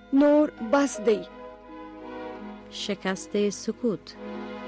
نور بس دی. شکست سکوت.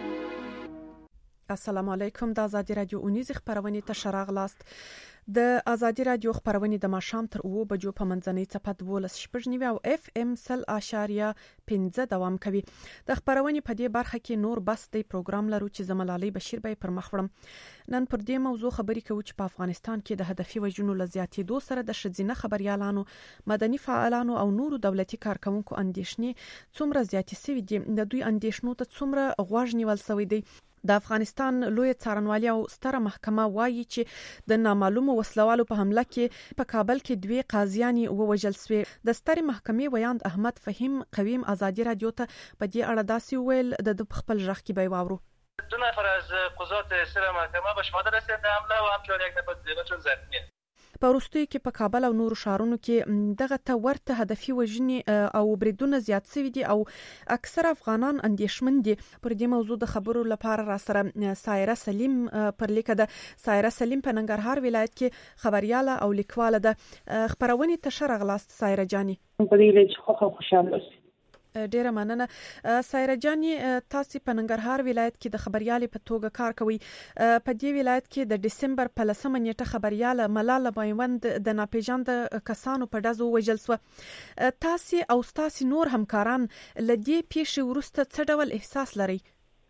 السلام علیکم. د ازادي رادیو اونیز خبرونه ته شراغلاست. د ازادي رادیو خبرونه د ماشام تر 2 بجو په منځنۍ چپه 12.9 او اف ام 0.5 دوام کوي. د خبرونه په دې برخه کې نور بس دی پروګرام لرو چې زملالي بشیر به پر مخ وړم. نن پر دې موضوع خبرې کوو چې په افغانستان کې د هدفي وژنو لزیاتېدو سره د شذینه خبريالانو، مدني فعالانو او نورو دولتي کارکونکو اندېښنې څومره زیاتې شوې دي. د دوی اندېښنو ته څومره غوږ نیول شوی دی. د افغانستان لوی څارنوالي او ستره محکمه وایي چې د نامعلومو وسلوالو په حمله کې په کابل کې 2 قاضیان ووژل شوي. د سترې محکمې ویاند احمد فهیم قویم ازادي رادیو ته په دې اړه داسې ویل. د خپل ژغ کې به واورو. 2 نفر از قضات سر محکمه به شهادت رسیدند حمله و همچنین 1 نفر دیگر چون زخمی است. په وروستیو کې په کابل او نورو ښارونو کې دغه ته ورته هدفي وژنې او بریدونه زیات شوي دي او اکثر افغانان اندېښمن دي. پر دې موضوع د خبرو لپاره را سره سایره سلیم پر لیکه ده. سایره سلیم په ننګرهار ولایت کې خبرياله او لیکواله ده. خبرونه ته شرغلاست سایره جاني. په دې لږ خوشاله اوسئ. ډیره مننه. سایره جاني، تاسو په ننګرهار ولایت کې د خبريالې په توګه کار کوي. په دې ولایت کې د دسمبر په 10مه نیټه خبرياله ملاله بایوند د ناپېژاند کسانو په ډزو وژل شو. تاسو او تاسو نور همکاران لدې پیښې وروسته څه ډول احساس لري؟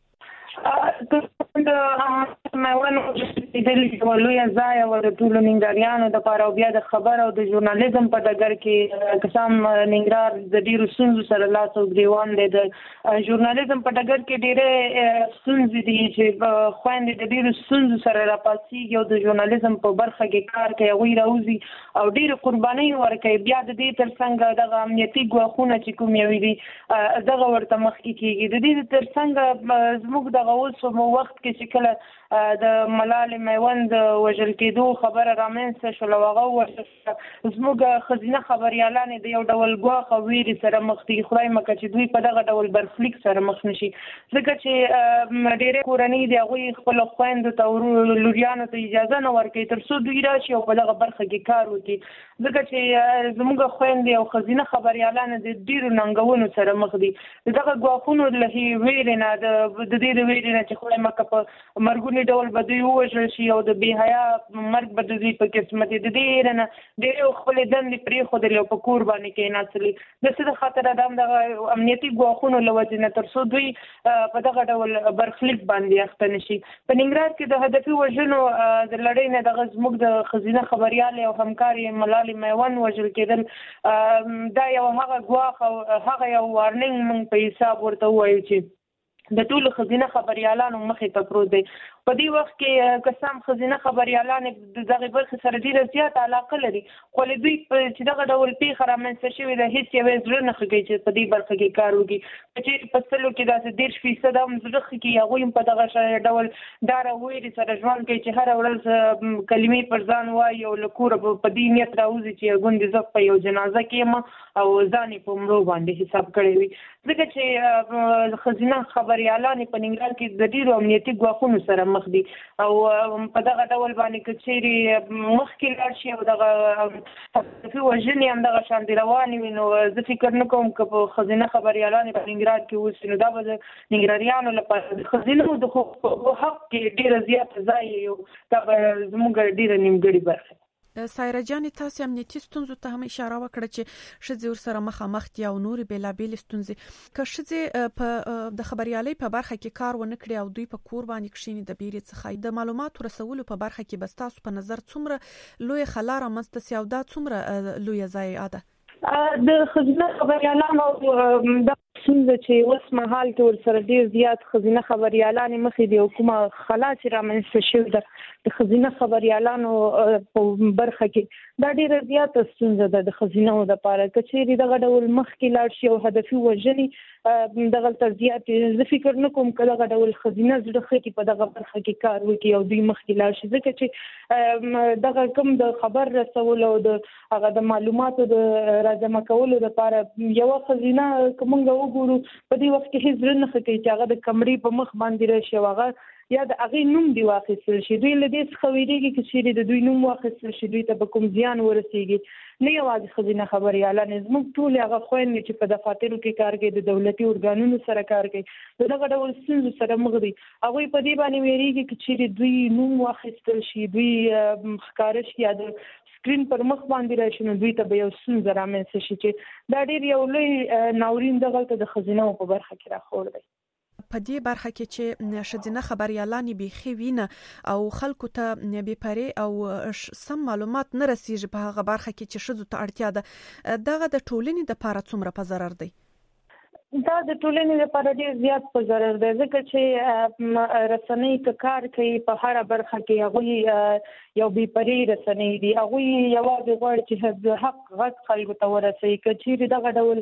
مېوانو چې د لوی ځای او د ټولو ننګریانو د پاره بیا د خبر او د ژورنالیزم په ډګر کې قسم ننګرهار د ډیرو ستونزو سره لاس او ګریوان دی. د ژورنالیزم په ډګر کې ډیره ستونزې دي چې خويندې د ډیرو ستونزو سره راپاسيږي او د ژورنالیزم په برخه کې کار کوي او راوځي او ډیره قرباني ورکوي. بیا د دې ترڅنګ د امنیتي ګواښونه چې کوم یو دي دغه ورته مخ کیږي. د دې ترڅنګ زموږ د غوښ په وخت کې چې کله د ملالې میوند وژل کېدو خبره رامنځته شول او هغه زموږ خزینه خبريالان د یو ډول ګواښ او ویرې سره مخ دي. خدای مکه چې دوی په دغه ډول برخلیک سره مخ نشي، ځکه چې ډېرې کورنۍ د هغوی خپل خویندو ته لوریانو ته اجازه نه ورکوي تر څو دوی راشي او په دغه برخه کې کار وکړي، ځکه چې زموږ خویندې او خزینه خبريالان د ډېرو ننګونو سره مخ دي. دغه ګواښونو له ویرې نه د دې د ویرې نه چې خدای مکه په مرګوني ډول به دوی ووژل شي او د بې حیا مرګ به د دوی په قسمت د دې نه ډېرې خپلې دندې پرېښودلې او په کور باندې کېناستلې. د څه د خاطره دغه امنیتي ګواښونو له وجې نه تر څو دوی په دغه ډول برخلیک باندې اخته نشي. په ننګرهار کې د هدفي وژنو د لړۍ نه دغه زموږ د خزینه خبريالې او همکارې ملالې میوند وژل کېدل دا یو هغه ګواښ او هغه یو وارنینګ موږ په حساب ورته ووایو چې د ټولو خزینه خبريالانو مخې ته پروت دی. په دې وخت کې قسم خزینه خبريالان د دغه برخې سره ډیره زیاته علاقه لري، خو له دوی چې دغه ډول پیښه رامنځته شوې ده هیڅ یو زړه نه ښه کوي چې په دې برخه کې کار وکړي. چې په سلو کې داسې 10% هم زړه ښه کوي، هغوی په دغه ډول ډار او ویرې سره ژوند کوي چې هره ورځ کلمې پر ځان وایي او له کوره په دې نیت راوځي چې ګوندې زه په یو جنازه کې یم او ځان یې په مړو باندې حساب کړی وي. ځکه چې خزینه خبريالان په ننګرهار کې د ډیرو امنیتي ګواښونو سره مخ دي او په دغه ډول باندې که چیرې مخکې لاړ شي او دغه هدفي وژنې هم دغه شانې روانې وي نو زه فکر نه کوم که په خزینه خبريالان په ننګرهار کې اوسي نو دا به د ننګرهاریانو لپاره د خزینو د حق کې ډیره زیاته ځای یو دا به زموږ ډیره نیمګړې برخه. سایره جاني، تاسو امنیتي ستونزو ته هم اشاره وکړه چې ښځې ورسره مخامخ دي او نورې بېلابېلې ستونزې. که ښځې په د خبريالۍ په برخه کې کار ونه کړي او دوی په کور باندې کښېني د بیرې څخه د معلوماتو رسولو په برخه کې به ستاسو په نظر څومره لویه خلا رامنځته سي او دا څومره لویه ضایعه ده؟ د خزینه خبريالانو د څنګه چې اوس مهال کې ورسره ډیر زیات خزینه خبريالان مخې دي او کومه خلا چې رامنځته شوې ده د خزینه خبريالانو په برخه کې دا ډیره زیاته ستونزه ده د خزینو لپاره. که چیرې دغه ډول مخکې لاړ شي او هدفي وژنې دغه تر زیات زه فکر نه کوم که دغه ډول خزینه زړه ښه کړي په دغه برخه کې کار وکړي او دوی مخکې لاړ شي، ځکه چې دغه کوم د خبر رسولو او د هغه د معلوماتو د راجمع کولو لپاره یوه خزینه که موږ وګورو په دې وخت کې هیڅ زړه نه ښه کوي چې هغه د کمرې په مخ باندې راشي او هغه یا د هغې نوم دی واخیستل شي. دوی له دې څخه ویریږي چې چیرې د دوی نوم واخیستل شي دوی ته به کوم زیان ورسیږي. نه یوازې ښځینه خبریالان، زموږ ټولې هغه خویندې چې په دفاترو کې کار کوي، د دولتي ارګانونو سره کار کوي، د دغه ډول ستونزو سره مخ دي. هغوی په دې باندې ویریږي چې چیرې دوی نوم واخیستل شي، دوی ښکاره شي یا د سکرین پر مخ باندې راشي، نو دوی ته به یو ستونزه رامنځته شي چې دا ډېر یو لوی ناورین دغلته د ښځینه‌و په برخه کې راخور دی. په دې برخه کې چې ښځینه خبریالان بیخي وینه او خلکو ته بې پرې او سم معلومات نه رسیږي په هغه برخه کې چې ښځو ته اړتیا ده، دغه د ټولنې لپاره څومره په ضرر دی؟ دا د ټولنې لپاره ډېر زیات په ضرر دی، ځکه چې رسنۍ که کار کوي په هره برخه کې هغوی یو بې پرې رسنۍ دي. هغوی یوازې غواړي چې د حق غږ خلکو ته ورسوي. که چیرې دغه ډول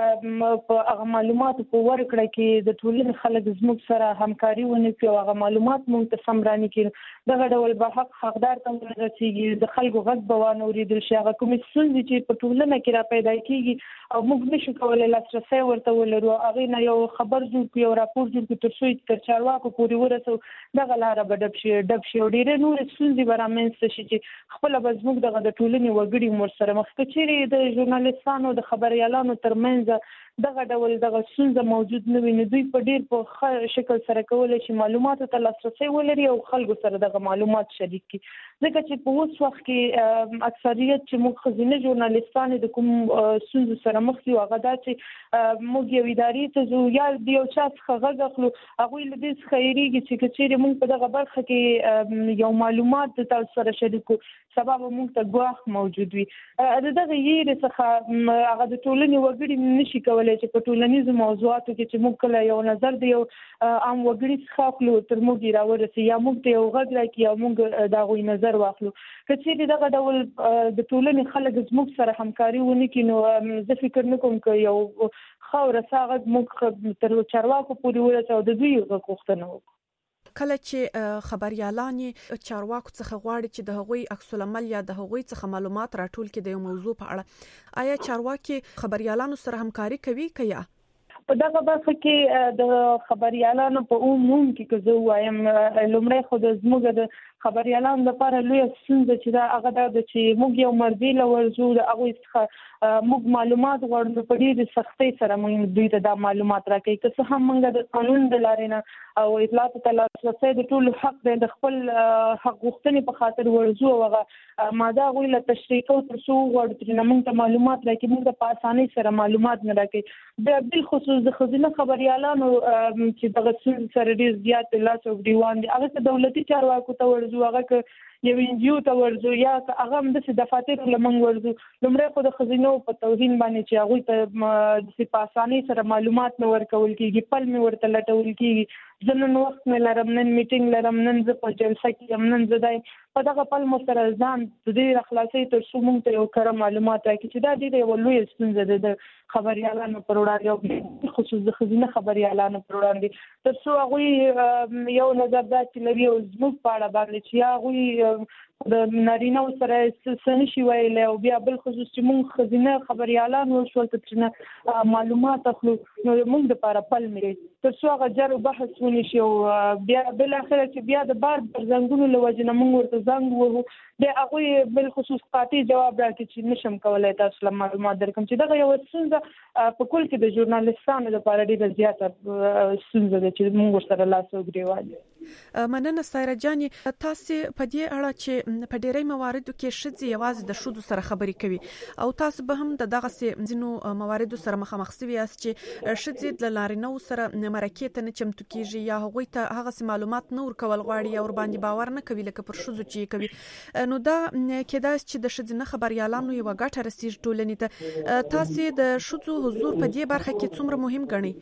په هغه معلوماتو په ورکړه کې د ټولنې خلک زموږ سره همکاري ونه کړي او هغه معلومات موږ ته سم رانه کړي، دغه ډول به حق حقدار ته ورسیږي، د خلکو غږ به وانه اورېدل شي. هغه کومې ستونزې چې په ټولنه کې را پیدا کېږي او موږ نشو کولی لاسرسی ورته ولرو، هغې نه یو خبر جوړ کړو، یو راپور جوړ کړو، تر څو تر چارواکو پورې ورسو، دغه لاره به ډب شي او ډېرې نورې ستونزې به رامنځته شي چې خپله به زموږ دغه د ټولنې وګړي ورسره مخ. که چیرې د ژورنالستانو د خبریالانو ترمنځ دغه ډول دغه ستونزه موجود نه وي، نو دوی په ډېر په ښه شکل سره کولی شي معلوماتو ته لاسرسی ولري او خلکو سره دغه معلومات شریک کړي. ځکه چې په اوس وخت کې اکثریت چې موږ ښځینه ژورنالستانې د کوم ستونزو سره مخ یو، هغه دا چې موږ یو ادارې ته ځو یا د یو چا څخه غږ اخلو، هغوی له دې څخه هېرېږي چې که چیرې موږ په دغه برخه کې یو معلومات د تاسو سره شریک کړو، سبا به موږ ته ګواښ موجود وي. د دغه یېرې څخه هغه د ټولنې وګړي نشي کولی چې په ټولنیزو موضوعاتو کې چې موږ کله یو نظر د یو عام وګړي څخه اخلو تر موږ یې راورسي یا موږ ته یو غږ راکړي او موږ د هغوی نظر واخلو. که چیرې دغه ډول د ټولنې خلک زموږ سره همکاري ونه کړي، نو زه فکر نه کوم که یو ښه او رسا غږ موږ تر چارواکو پورې ورسوو او د دوی غږ غوښتنه وکړو. کله چې خبریالان چارواکو څخه غواړي چې د هغوی عکس العمل یا د هغوی څخه معلومات راټول کړي د یو موضوع په اړه، آیا چارواکي خبریالانو سره همکاري کوي که یا؟ په دغه برخه کې د خبریالانو په عموم کې که زه ووایم، لومړی خو د زموږ د خبریالانو لپاره لویه ستونزه چې دا هغه دا ده چې موږ یو مرضي له ورځو د هغوی څخه موږ معلومات غواړو، نو په ډېرې سختۍ سره موږ دوی ته دا معلومات راکوي. که څه هم موږ د قانون د لارې نه او اطلاعاتو ته لاسرسی د ټولو حق دی، د خپل حق غوښتنې په خاطر ورځو او هغه ماده هغوی له تشریح کوو تر څو وغواړو ترېنه موږ ته معلومات راکړي، موږ ته په اسانۍ سره معلومات نه راکوي. بیا بالخصوص د ښځینه خبریالانو چې دغه ستونزې سره ډېر زیات لاس او ګریوان دي، هغه که دولتي چارواکو ته ورځو، هغه که یو NGO ته ورځو یا که هغه همداسې دفاترو له موږ ورځو، لومړی خو د ښځینو په توهین باندې چې هغوی ته داسې په اسانۍ سره معلومات نه ورکول کېږي، پل مې ورته لټول کېږي، زه نن وخت مې لرم، نن میټینګ لرم، نن زه په جلسه کې یم، نن زه دی په دغه پل مو سره ځان د دې راخلاصوي تر څو موږ ته یو کره معلومات راکړي، چې دا ډېره یوه لویه ستونزه ده د خبریالانو پر وړاندې او خصوص د ښځینه خبریالانو پر وړاندې، تر څو هغوی یو نظر داسې لري او زموږ په اړه باندې چې یا هغوی د نارینهو سره څه نشي ویلی او بیا بالخصوص چې موږ ښځینه خبریالان وشول ته ترېنه معلومات اخلو، نو موږ دپاره پل مې تر څو هغه جر و بحث ونشي او بیا بالاخره چې بیا د بار زنګونو له وجې نه موږ ورته زنګ وهو، بیا هغوی بالخصوص قاطع جواب راکړي چې نشم کولی تاسو له معلومات درکړم، چې دغه یوه ستونزه په کل کې د ژورنالستانو لپاره ډېره زیاته ستونزه ده چې موږ ورسره لاس او ګرېوان یو. مننه سایره جانې، تاسې په دې اړه چې په ډېری مواردو کې ښځې یوازې د ښځو سره خبرې کوي او تاسو به هم د دغسې ځینو مواردو سره مخامخ شوي یاست چې ښځې له نارینهو سره مرکې ته نه چمتو کېږي یا هغوی ته هغسې معلومات نه ورکول غواړي یا ورباندې باور نه کوي لکه پر ښځو چې یې کوي، نو دا کېدای چې د ښځینه خبریالانو یوه ګټه رسېږي ټولنې ته. تاسې د ښځو حضور په دې برخه کې څومره مهم ګڼئ؟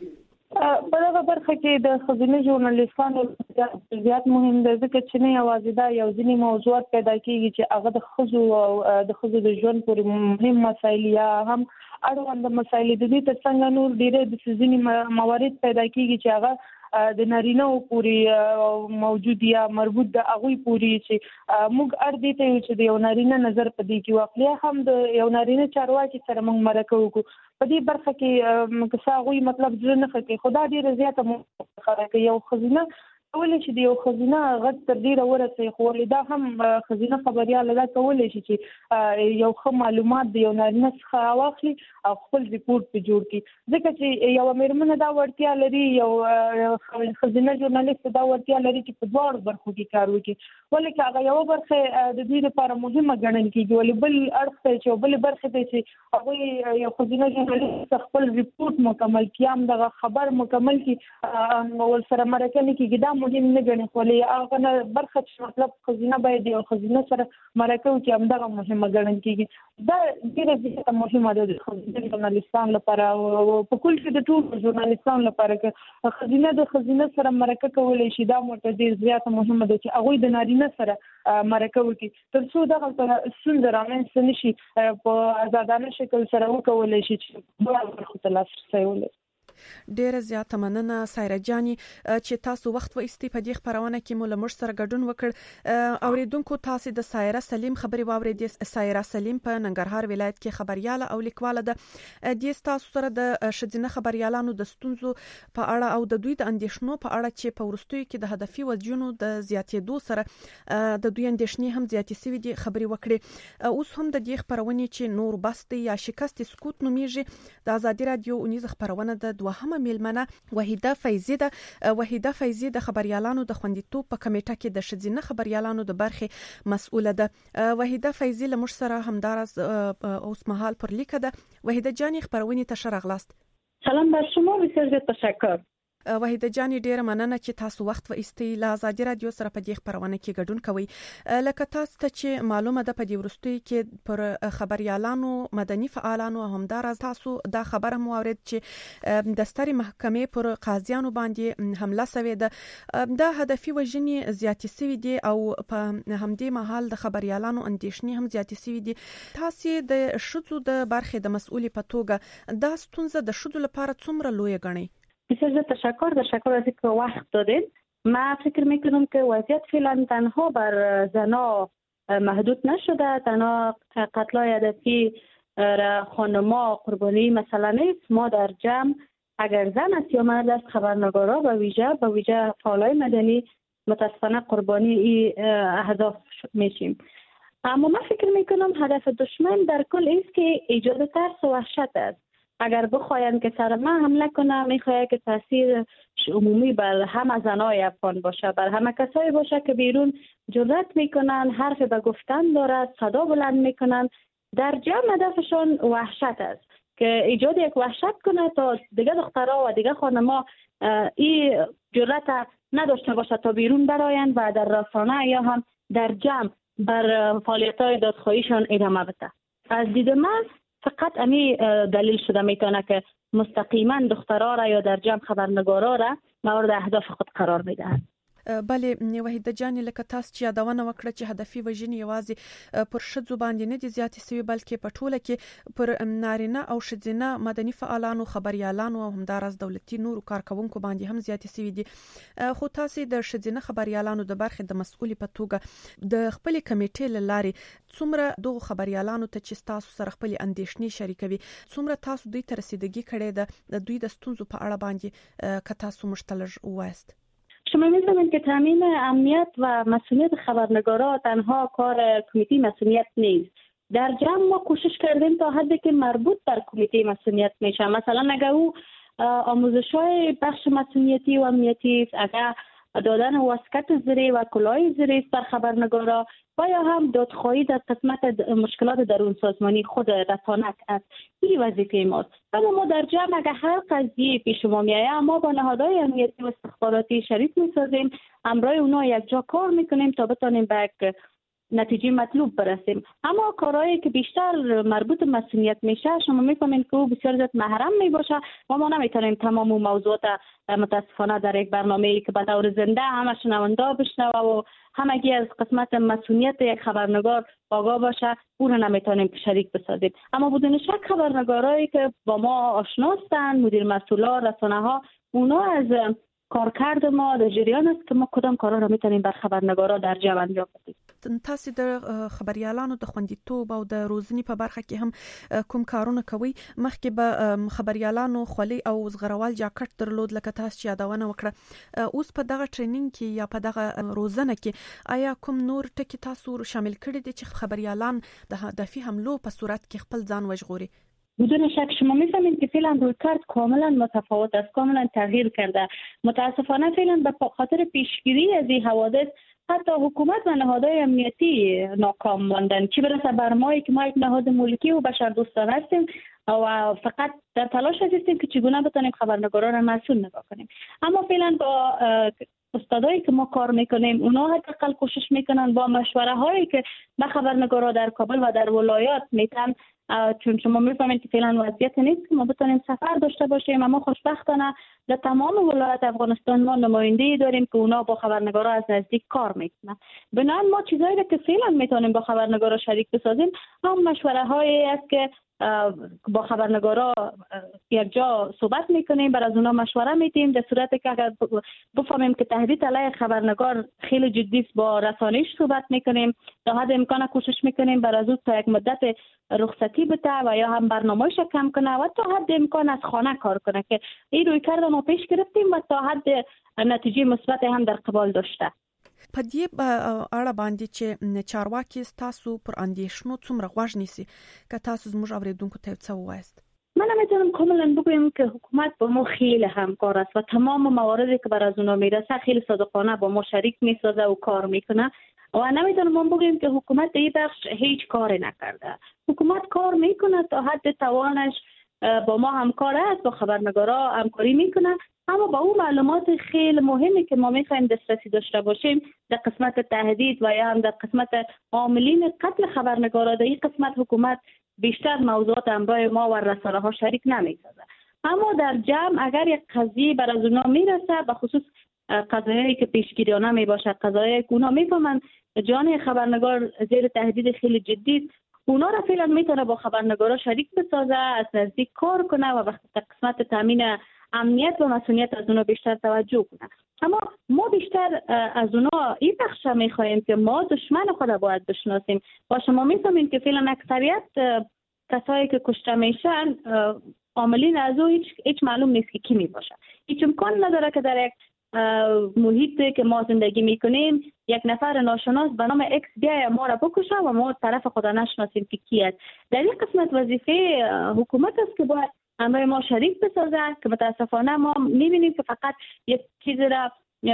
په دغه برخه کې د ښځینه ژورنالستانو زیات مهم دی، ځکه چې نه یوازې دا یو ځینې موضوعات پیدا کېږي چې هغه د ښځو او د ښځو د ژوند پورې مهم مسایل یا هم اړوند مسایل، د دې تر څنګ نور ډېری د ځینې موارد پیدا کېږي چې هغه د نارینهو پورې موجود یا مربوط د هغوی پورې چې موږ اړ دې ته یو چې د یو نارینه نظر په دې کې واخلي، یا هم د یو نارینه چارواکي سره موږ مرکه وکړو په دې برخه کې که څه هغوی مطلب زړه نه ښه کوي، خو دا ډېره زیاته خبره کوي. یو ښځینه کولای شي د یو خزینه غږ تر ډیره ورسوي، خو دا هم خزینه خبريال دا کولای شي چې یو ښه معلومات د یو نارینه څخه واخلي او خپل ریپورت په جوړ کړي، ځکه چې یو میرمنه دا وړتیا لري، یو خزینه ژورنالیست دا وړتیا لري چې په دواړو برخو کې کار وکړي، ولې هغه یو برخه د دې لپاره مهمه ګڼل کېږي، ولې بل اړخ ته چې بل برخه ته چې هغه یو خزینه ژورنالیست خپل ریپورت مکمل کړي، هم دغه خبر مکمل کړي ول سره مرکه نه کېږي، دا مهم نه ګڼي، خو هغه برخه چې مطلب خزینه باید یو خزینه سره مرکه وکړي همدغه مهمه ګڼل کېږي. دا ډېره زیاته مهمه ده د خزینه ژورنالیستانو لپاره او په کل کې د ټولو ژورنالیستانو لپاره که خزینه د خزینه سره مرکه کولی شي، دا موږ ډېر زیاته مهمه ده چې هغوی د نارینه سره مرکه وکړي، تر څو دغه ستونزه رامنځته نه شي په ازادانه شکل سره وکولی شي چې دواړو برخو ته لاسرسی ولري. ډیره زیاته مننه سایره جاني چې تاسو وخت و ایستي په دې خبرونه کې مو له موږ سره ګډون وکړ. اوریدونکو تاسو د سایره سلیم خبري واوریدې. سایره سلیم په ننګرهار ولایت کې خبرياله او لیکواله ده. د تاسو سره د شذینه خبريالانو د ستونزو په اړه او د دوی د اندیشنو په اړه چې په ورستیو کې د هدفي وجونو د زیاتېدو سره د دوی اندیشنې هم زیاتې سوي دي خبري وکړي. اوس هم د دې خبرونه چې نور بست یا شکست سکوت نومیږي د ازادي رادیو اونیز خبرونه د دوهمه میلمنه وحیده فیضی ده. وحیده فیضی د خبريالانو د خوندیتوب په کمیټه کې د شذینه خبريالانو د برخې مسؤله ده. وحیده فیضی له موږ سره همدارس اوس مهال پر لیکه ده. وحیده جانی خبرونه ته ښه راغلاست. سلام بر شما، بسیار زیاد تشکر. وحیده جانی ډیره مننه چې تاسو وخت و ایستي له ازادي رادیو سره په دې خبرونه کې ګډون کوئ. لکه تاسو ته چې معلومه ده په دې ورستۍ کې پر خبريالانو مدني فعالانو همدارس تاسو دا خبره مو اورید چې د ستري محکمې پر قاضیانو باندې حمله شوې ده. دا هدفي وژنې زیاتې شوې دي او په همدې مهال د خبريالانو اندیشنې هم زیاتې شوې دي. تاسو د شذو د برخې د مسؤلې په توګه دا ستونزه د شذو لپاره څومره لوی ګڼئ؟ بسیار زیاد تشکر از اینکه وقت دادید. من فکر میکنم که وضعیت فعلا تنها بر زنا محدود نشده، تنها قتلای هدفی خانما قربانی مثلا نیست. ما در جمع اگر زن است یا مرد است خبرنگارا به ویژه فعالای مدنی متاسفانه قربانی این اهداف میشیم. اما من فکر میکنم هدف دشمن در کل است که ایجاد ترس و وحشت است. اگر بخواین که سر ما حمله کنه، میخواد که تاثیر عمومی بر همه زنای افغان باشه، بر همه کسایی باشه که بیرون جرأت میکنن، حرف به گفتن دارد، صدا بلند میکنن. در جمع هدفشون وحشت است که ایجاد یک وحشت کنه تا دیگه دخترها و دیگه خانما این جرأت نداشته باشه تا بیرون براین و در رسانه یا هم در جمع بر فعالیت‌های دادخواهیشان ادامه بده. از دید من فقط امی دلیل شده میتونه که مستقیما دخترها را یا در جمع خبرنگارا را مورد اهداف خود قرار میدهند. بله وحیده جانی لکه تاسو چې یادونه وکړه چې هدفي وژنې یوازې پر ښځو باندې نه دي زیاتې سوي بلکې په ټوله کې پر نارینه او ښځینه مدني فعالانو خبريالانو او همدارس دولتي نورو کارکونکو باندې هم زیاتې سوي دي. خو تاسو د ښځینه خبريالانو د برخې د مسؤلې په توګه د خپل کمیټې له لارې څومره دغه خبريالانو ته چې تاسو سره خپل اندیشنې شریکوي، څومره تاسو دوی ته رسیدګي کړې ده د دوی د ستونزو په اړه باندې که تاسو مشتلج وایست؟ شما می‌دانید که تامین امنیت و مسئولیت خبرنگارا تنها کار کمیته مسئولیت نیست. در جمع ما کوشش کردیم تا حدی که مربوط بر کمیته مسئولیت میشه. مثلا اگر او آموزش‌های بخش مسئولیتی و امنیتی است، اگر دادن واسکت زیری و کلاه زیری است بر خبرنگارا و یا هم دادخواهی در قسمت مشکلات درون سازمانی خود رسانت است. این وظیفه ماست. اما ما در جمع اگر هر قضیه پیش ما میآید، ما با نهادهای امنیتی و استخباراتی شریک میسازیم، همراه اونا یک جا کار میکنیم تا بتانیم به یک نتیجه مطلوب برسیم. اما کارهایی که بیشتر مربوط به مسئولیت میشه، شما میفهمید که او بسیار زیاد محرم میباشه و ما نمیتونیم تمام موضوعات متاسفانه در یک برنامه‌ای که به طور زنده همه شنونده بشنوه و همگی از قسمت مسئولیت یک خبرنگار آگاه باشه، اون رو نمیتونیم شریک بسازیم. اما بدون شک خبرنگارایی که با ما آشنا هستند، مدیر مسئولا، رسانه‌ها، اونا از کارکرد ما در جریان است که ما کدام کارا رو میتونیم بر خبرنگارا در جمع انجام بدیم. تاسو د خبريالانو د خوندیتوب او د روزنی په برخه کې هم کوم کارونه کوي؟ مخکې به خبريالانو خولي او زغروال جاکټ درلود لکه تاسو یادونه وکړه. اوس په دغه ټریننګ کې یا په دغه روزنه کې آیا کوم نور ټکي تاسو شامل کړي دي چې خبريالان د هدفي حملو په صورت کې خپل ځان وژغوري؟ بدون شک شما می‌فهمید که فعلا رویکرد کاملا متفاوت است، کاملا تغییر کرده. متاسفانه فعلا به خاطر پیشگیری از این حوادث حتی حکومت و نهادهای امنیتی ناکام ماندن، چه برسه بر ما که ما یک نهاد ملکی و بشردوستانه هستیم و فقط در تلاش هستیم که چگونه بتونیم خبرنگاران را مسئول نگاه کنیم. اما فعلا با استادایی که ما کار میکنیم اونا حداقل کوشش میکنن با مشوره هایی که به خبرنگارا در کابل و در ولایات میتن، چون شما میفهمید که فعلا وضعیت نیست که ما بتونیم سفر داشته باشیم. اما خوشبختانه در تمام ولایات افغانستان ما نماینده‌ای داریم که اونا با خبرنگارا از نزدیک کار میکنن. بنابراین ما چیزایی که فعلا میتونیم با خبرنگارا شریک بسازیم هم مشوره هایی است که با خبرنگارا یک جا صحبت میکنیم، بر از اونا مشوره میدیم. در صورتی که اگر بفهمیم که تهدید علیه خبرنگار خیلی جدی است با رسانش صحبت میکنیم، تا حد امکان کوشش میکنیم بر از او تا یک مدت رخصتی بده و یا هم برنامه‌اش کم کنه و تا حد امکان از خانه کار کنه، که این رویکرد ما پیش گرفتیم و تا حد نتیجه مثبت هم در قبال داشته. په دې اړه باندې چې چارواکي تاسو پر اندیشنو څومره غوږ نیسي که تاسو زموږ اوریدونکو ته څه ووایست؟ من میتونم کاملا بگویم که حکومت با ما خیلی همکار است و تمام مواردی که بر از اونا میرسه خیلی صادقانه با ما شریک میسازه و کار میکنه و نمیتونم من بگویم که حکومت در این بخش هیچ کاری نکرده. حکومت کار میکنه تا حد توانش، با ما همکار است، با خبرنگارا همکاری میکنه، اما با اون معلومات خیلی مهمی که ما میخوایم دسترسی داشته باشیم در قسمت تهدید و یا هم در قسمت عاملین قتل خبرنگارا، در این قسمت حکومت بیشتر موضوعات همراه ما و رسانه ها شریک نمیسازه. اما در جمع اگر یک قضیه بر از اونا میرسه، به خصوص قضایایی که پیشگیریانه میباشه، قضایایی که اونا میفهمن جان خبرنگار زیر تهدید خیلی جدی، اونا را فعلا میتونه با خبرنگارا شریک بسازه، از نزدیک کار کنه و وقتی در قسمت تامین امنیت و مسئولیت از اونا بیشتر توجه کنه. اما ما بیشتر از اونا این بخش میخواهیم که ما دشمن خود باید بشناسیم. و شما میفهمین که فعلا اکثریت کسایی که کشته میشن عاملین از او هیچ معلوم نیست که کی میباشه. هیچ امکان نداره که در یک محیطی که ما زندگی میکنیم یک نفر ناشناس به نام اکس بیای ما را بکشه و ما طرف خدا نشناسیم که کی است. در این قسمت وظیفه حکومت است که باید همراه ما شریک بسازه، که متاسفانه ما میبینیم که فقط یک چیزی را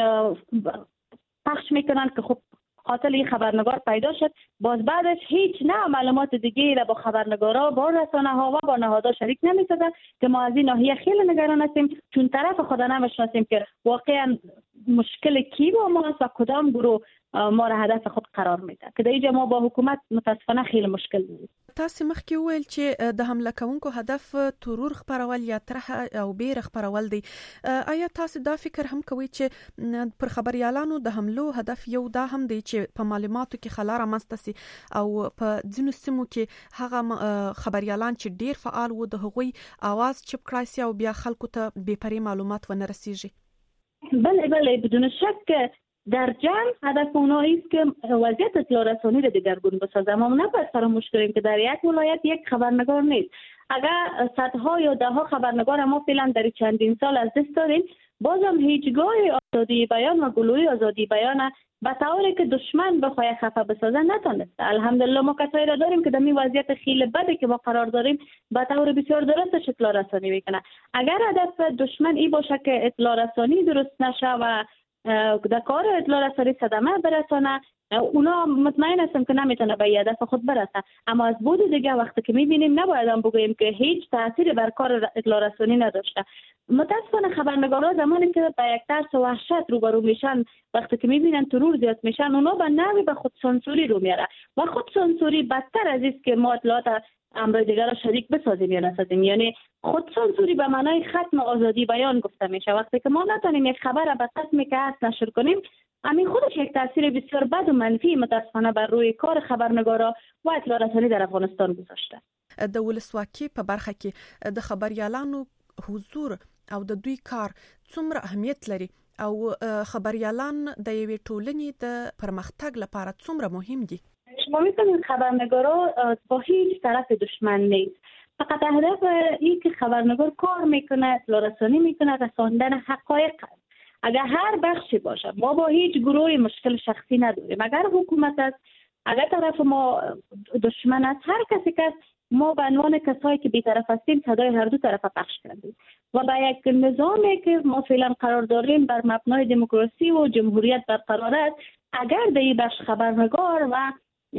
پخش میکنن که خب قاتل این خبرنگار پیدا شد، باز بعدش هیچ نه معلومات دیگه را با خبرنگارا، با رسانه ها و با نهادها شریک نمیسازن، که ما از این ناحیه خیلی نگران هستیم، چون طرف خدا نمیشناسیم که واقعا مشکل کی با ماست و کدام گروه ما را هدف خود قرار میده، که در اینجا ما با حکومت متاسفانه خیلی مشکل داریم. تاسو مخکې وویل چې د حمله کوونکو هدف ترور خبرول یا طرح او بیر خبرول دی. آیا تاسو دا فکر هم کوئ چې پر خبريالانو د حملو هدف یو دا هم دی چې په معلوماتو کې خلا رامنځته سي او په ځینو سیمو کې هغه خبريالان چې ډیر فعال وو د هغوی आवाज چپ کړای سي او بیا خلکو ته بې پرې معلومات ونه رسیږي؟ بله بدون شک در جمع هدف اونا است که وضعیت اطلاع رسانی را دگرگون بسازه. ما نباید فراموش کنیم که در یک ولایت یک خبرنگار نیست. اگر صدها یا ده ها خبرنگار ما فعلا در چندین سال از دست دادیم، بازم هیچگاه آزادی بیان و گلوی آزادی بیان به طوری که دشمن بخواه خفه بسازه نتونسته. الحمدلله ما کسایی را داریم که در این وضعیت خیلی بده که ما قرار داریم به طور بسیار درستش اطلاع رسانی میکنه. اگر هدف دشمن این باشه که اطلاع رسانی درست نشه و در کار اطلاع رسانی صدمه برسانه، اونا مطمئن هستم که نمیتونه به هدف خود برسه. اما از بود دیگه وقتی که میبینیم نباید هم بگوییم که هیچ تأثیری بر کار اطلاع رسانی نداشته. متاسفانه خبرنگارا زمانی که با یک ترس و وحشت روبرو میشن، وقتی که میبینن ترور زیاد میشن، اونا به نوی به خود سانسوری رو میاره و خود سانسوری بدتر از است که ما اطلاعات امر دیگر را شریک بسازیم یا نسازیم. یعنی خود سانسوری به معنای ختم آزادی بیان گفته میشه. وقتی که ما نتونیم یک خبر به قسمی که هست نشر کنیم، همین خودش یک تاثیر بسیار بد و منفی متاسفانه بر روی کار خبرنگارا و اطلاع رسانی در افغانستان گذاشته. د ولسواکي په برخه کې د خبريالانو حضور او د دوی کار څومره اهمیت لري او خبريالان د یوې ټولنې د پرمختګ لپاره څومره مهم دي؟ شما می‌فهمید خبرنگارا با هیچ طرف دشمن نیست. فقط هدف این که خبرنگار کار میکنه، اطلاع رسانی میکنه، رساندن حقایق است. اگر هر بخشی باشه، ما با هیچ گروهی مشکل شخصی نداریم. اگر حکومت است، اگر طرف ما دشمن است، هر کسی که ما به عنوان کسایی که بی‌طرف هستیم صدای هر دو طرف پخش کردیم و با یک نظامی که ما فعلا قرار داریم بر مبنای دموکراسی و جمهوریت برقرار است، اگر در این بخش خبرنگار و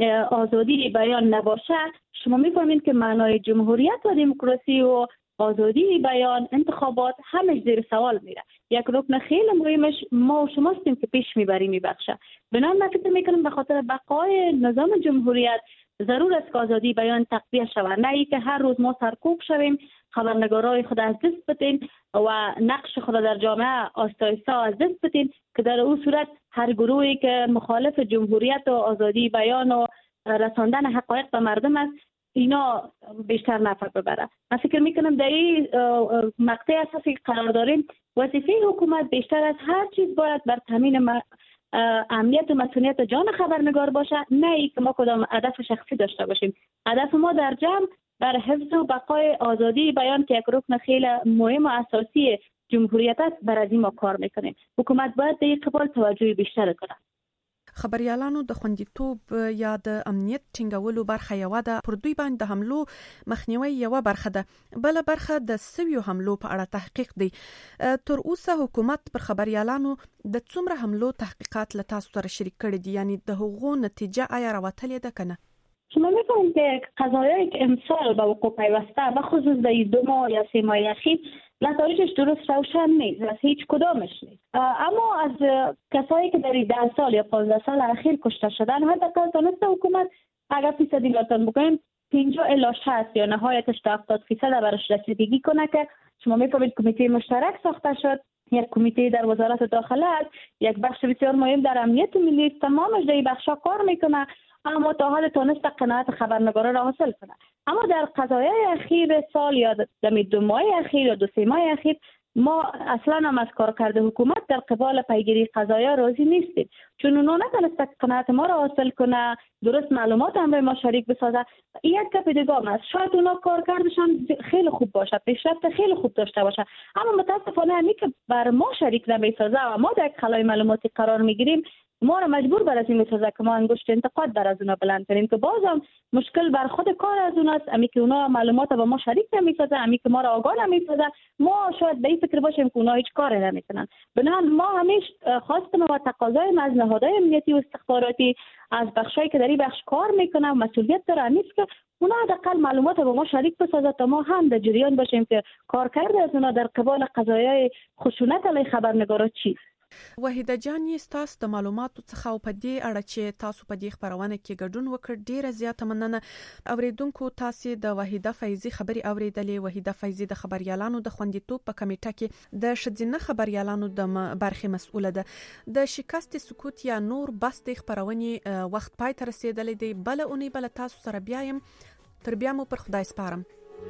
آزادی بیان نباشه، شما می‌فهمید که معنای جمهوریت و دموکراسی و آزادی بیان، انتخابات همش زیر سوال میره. یک رکن خیلی مهمش ما و شما هستیم که پیش میبریم میبخشه. بنابراین من فکر میکنم به خاطر بقای نظام جمهوریت ضرور است که آزادی بیان تقویه شود، نه ای که هر روز ما سرکوب شویم، خبرنگارای خود از دست بدین و نقش خود در جامعه آستایسته از دست بدین که در اون صورت هر گروهی که مخالف جمهوریت و آزادی بیان و رساندن حقایق به مردم است اینا بیشتر نفع ببره. من فکر میکنم در این مقطع اساسی قرار داریم وظیفه حکومت بیشتر از هر چیز باید بر تامین امنیت و مسئولیت جان خبرنگار باشه، نه ای که ما کدام هدف شخصی داشته باشیم. هدف ما در جمع بر حفظ و بقای آزادی بیان که یک رکن خیلی مهم و اساسی جمهوریت است، بر از این ما کار میکنیم. حکومت باید در قبال توجه بیشتر کنه. خبريالانو د خوندیتوب یا د امنیت ټینګولو برخه یو ده، پر دوی باندې د حملو مخنیوي یو برخه ده، بل برخه د سویو حملو په اړه تحقیق دی. تر اوسه حکومت پر خبريالانو د څومره حملو تحقیقات له تاسو سره شریک کړي دي، یعنی د هغو نتیجه آیا راوتلې ده کنه؟ شما می‌فهمید که قضایایی که امسال به وقوع پیوسته و خصوص در 2 ماه یا 3 ماه اخیر نتایجش درست روشن نیست، از هیچ کدامش نیست. اما از کسایی که در 10 سال یا 15 سال اخیر کشته شدن، حداقل تونسته حکومت اگر فیصدی لاتون بکنیم 50 الی 60 یا نهایتش تا 70% برش رسیدگی کنه که شما می‌فهمید کمیته مشترک ساخته شد. یک کمیته در وزارت داخله است، یک بخش بسیار مهم در امنیت ملی است، تمامش در این بخشا کار میکنه، اما تا حال تونست قناعت خبرنگارا را حاصل کنه. اما در قضایای اخیر سال یا در 2 ماه اخیر یا 2-3 ماه اخیر ما اصلا هم از کارکرد حکومت در قبال پیگیری قضایا راضی نیستیم، چون اونا نتونست قناعت ما را حاصل کنه، درست معلومات هم ما شریک بسازه. یک گپ دیگه است، شاید اونا کارکردشان خیلی خوب باشه، پیشرفت خیلی خوب داشته باشه، اما متاسفانه همی که بر ما شریک نمیسازه و ما در خلای معلوماتی قرار میگیریم، ما را مجبور بر از این میسازه که ما انگشت انتقاد بر از اونا بلند کنیم که بازم مشکل بر خود کار از اوناست. امی که اونا معلومات با ما شریک نمیسازه، امی که ما را آگاه نمیسازه، ما شاید به این فکر باشیم که اونا هیچ کاری نمیکنن. بنابراین ما همیشه خواستم و تقاضای از نهادهای امنیتی و استخباراتی از بخشایی که در این بخش کار میکنن و مسئولیت داره نیست که اونا حداقل معلومات با ما شریک بسازه تا ما هم در جریان باشیم که کارکرد از اونا در قبال قضایای خشونت علیه خبرنگارا چیست. وحیده جان، تاسو د معلوماتو څخه او په دې اړه چې تاسو په دې خبرونه کې ګډون وکړ ډیره زیاته مننه. اوریدونکو تاسو د وحیده فیضی خبري اوریدلې. وحیده فیضی د خبريالانو د خوندیتوب په کمیټه کې د شذینه خبريالانو د برخې مسؤله ده. د شکست سکوت یا نور بس د خبرونې وخت پای ته رسیدلې دی. بل اونۍ بل تاسو سره بیا يم، تر بیا مو پر خدای سپارم.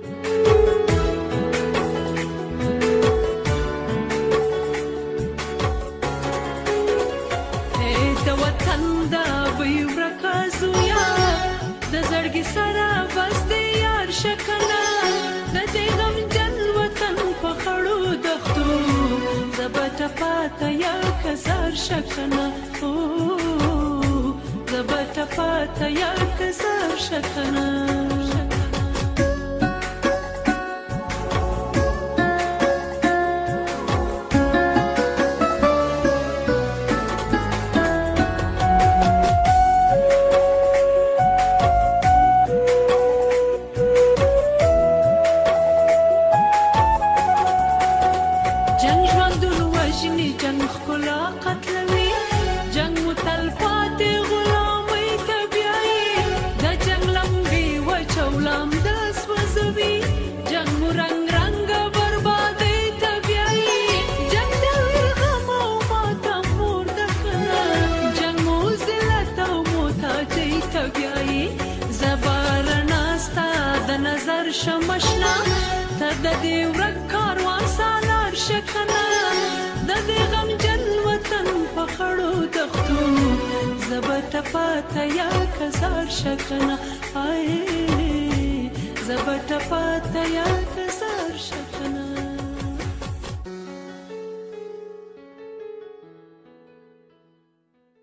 وطن دا وی ورکازویا د زړګي سره بس د یار شکنه د دې غم جن وطن په خړو دختو زبټ پاته یا کزار شکنه او زبټ پاته یا کزار شکنه. شمشنا ته د دې ورک کاروان سالار شکنه د دې غم جن پخړو دختو زبت پاتا یا کزار شکنه آئے زبت پاتا یا کزار شکنه